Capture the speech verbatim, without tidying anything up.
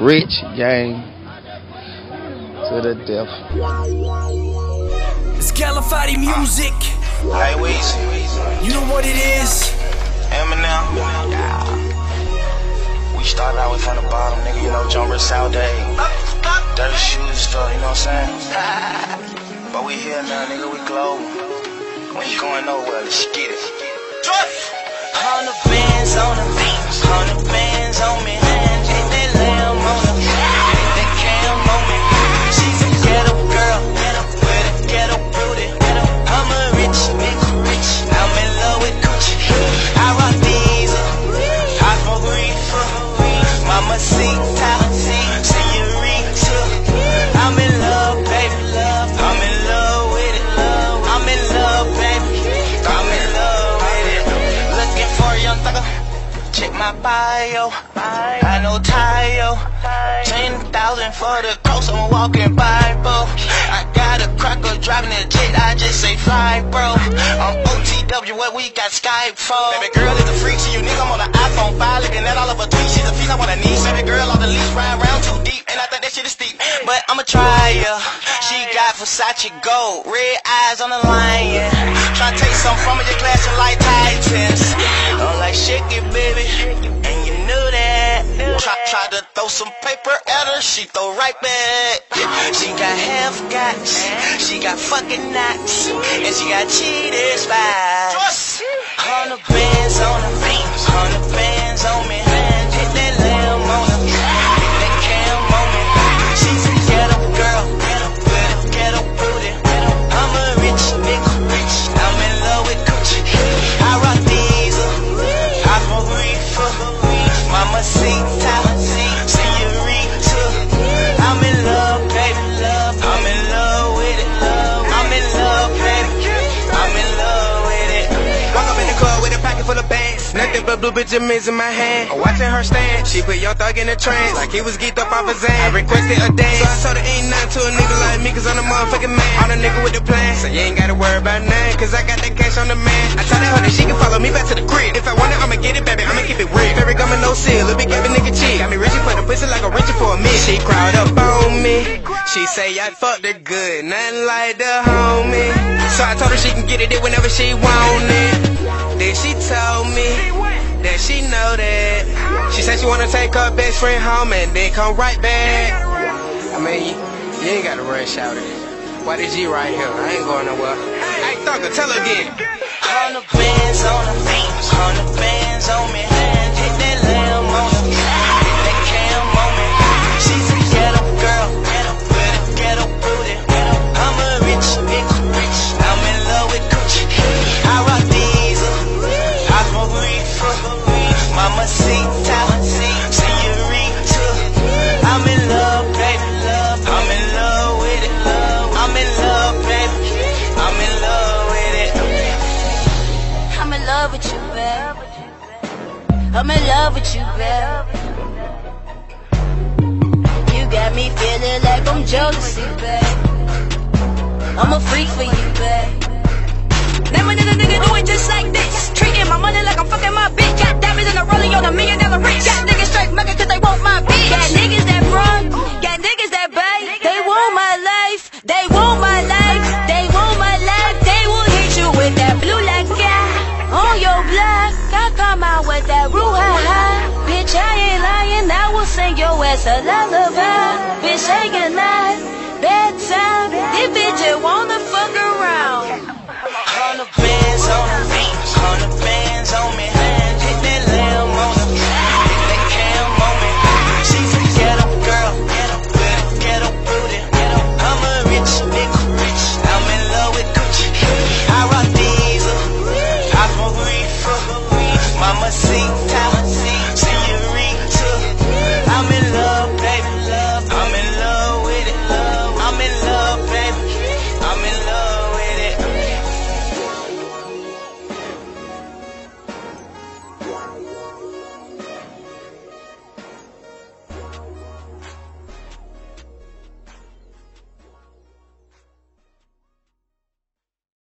Rich gang to the death. It's Califati music. Hey, Weezy. You know what it is. Eminem. We started out from the bottom, nigga. You know, Jumper South Day. Dirty shoes stuff, you know what I'm saying? But we here now, nigga. We global. We ain't going nowhere. Let's get it. Hundred bands on the beams, hundred bands on me. Hit that lamb on the hit that cam on me. She's a ghetto girl, with a ghetto booty. I'm a rich nigga, rich. I'm in love with Gucci. I rock diesel, I smoke reefer. Mama Sita, señorita. I'm in love, baby, love. I'm in love with it, love. I'm in love, baby. I'm in love with it. Looking for a young thugger. Check my bio. I know Tayo. Ten thousand for the coast. I'm a walking Bible. I got a cracker driving the jet. I just say fly, bro. I'm O T W. What we got Skype for? Baby girl is a freak. She unique. I'm on the iPhone five. Looking at all of her tweets. She's a feast. I'm on her knees. Baby girl on the leash. Ride round too deep. And I think that shit is steep. But I'ma try her. She got Versace gold. Red eyes on the lion. Tryna take something from her. You're clashing like Titans. I'm like, shake it, baby. And you knew that. Try, try to throw some paper at her. She throw right back. She got half guts. She got fucking knots. And she got cheated spies. Hundred bands on the beams. Hundred bands on me. Hit that lamb on her. Hit that cam on me. She's a ghetto girl. With a ghetto booty. I'm a rich nigga. Rich. I'm in love with Gucci. I rock diesel. I smoke reefer. Mama Sita. Señorita. I'm in love, baby. Love. I'm in love with it. Love. I'm in love, baby. I'm in love with it. Walk up in the club with a pocket full of bands. Nothing but blue Benjamins in my hand. I'm watching her stand. She put Young Thug in a trance. Like he was geeked up off his Zan. I requested a dance. So I told her ain't nothing to a nigga like me. Cause I'm the motherfucking man. I'm the nigga with the plan. So you ain't gotta worry about nothing. Cause I got that cash on the man. I told her that she can follow me back to the crib. If I want it, I'ma get it, baby. I'ma keep it real. Very gum and no seal. Let me give a nigga cheek. Got me reaching for the pussy like I'm reaching for a meal. She crowd up on me. She say I fucked her good. Nothing like the homie. So I told her she can get it whenever she want it. Then she told me that she know that. She said she wanna take her best friend home and then come right back. I mean, you, you ain't gotta rush out it. Why the G right here? I ain't going nowhere. Hey, Thugger, tell her again. Hundred bands on the beams, hundred bands on me. Hit that lamb on her, hit that cam on me. She's a ghetto girl, with a ghetto booty. I'm a rich nigga, rich. I'm in love with Gucci. I rock diesel, I smoke reefer. Mama Sita, señorita. I'm in love, baby. I'm in love with it. I'm in love, baby. I'm in love with it. I'm in love with you, babe. I'm in love with you, babe. You got me feeling like I'm jealousy, babe. I'm a freak for you, babe. Never did a nigga do it just like this. Treating my money like I'm fucking my bitch. Got diamonds in a rolling on a million dollar rich. Got niggas straight mugging cause they want my bitch. Got niggas that run, got niggas that bite. They want my life, they want my life, they want my life. They will hit you with that blue like guy on your block. I come out with that Ruha. Bitch, I ain't lying, I will sing your ass a lullaby. Bitch, say goodnight, bedtime. This bitch just wanna fuck around. Hundred bands on the beams, hundred bands on me. Hit that lamb on her, hit that cam on me. She's a ghetto girl, with a ghetto booty. I'm a rich nigga, rich. I'm in love with Gucci. I rock diesel, I smoke reefer. Mama Sita,